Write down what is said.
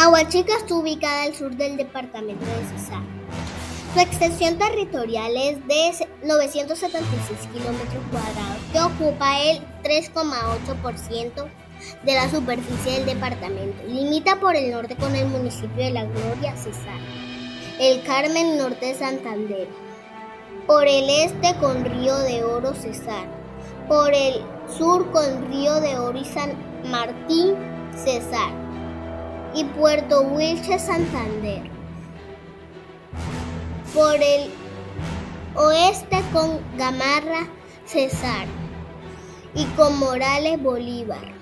Aguachica está ubicada al sur del departamento de Cesar. Su extensión territorial es de 976 kilómetros cuadrados, que ocupa el 3,8% de la superficie del departamento. Limita por el norte con el municipio de La Gloria, Cesar, El Carmen, norte de Santander, por el este con Río de Oro, Cesar, por el sur con Río de Oro y San Martín, Cesar, y Puerto Wilches, Santander, por el oeste con Gamarra, Cesar, y con Morales, Bolívar.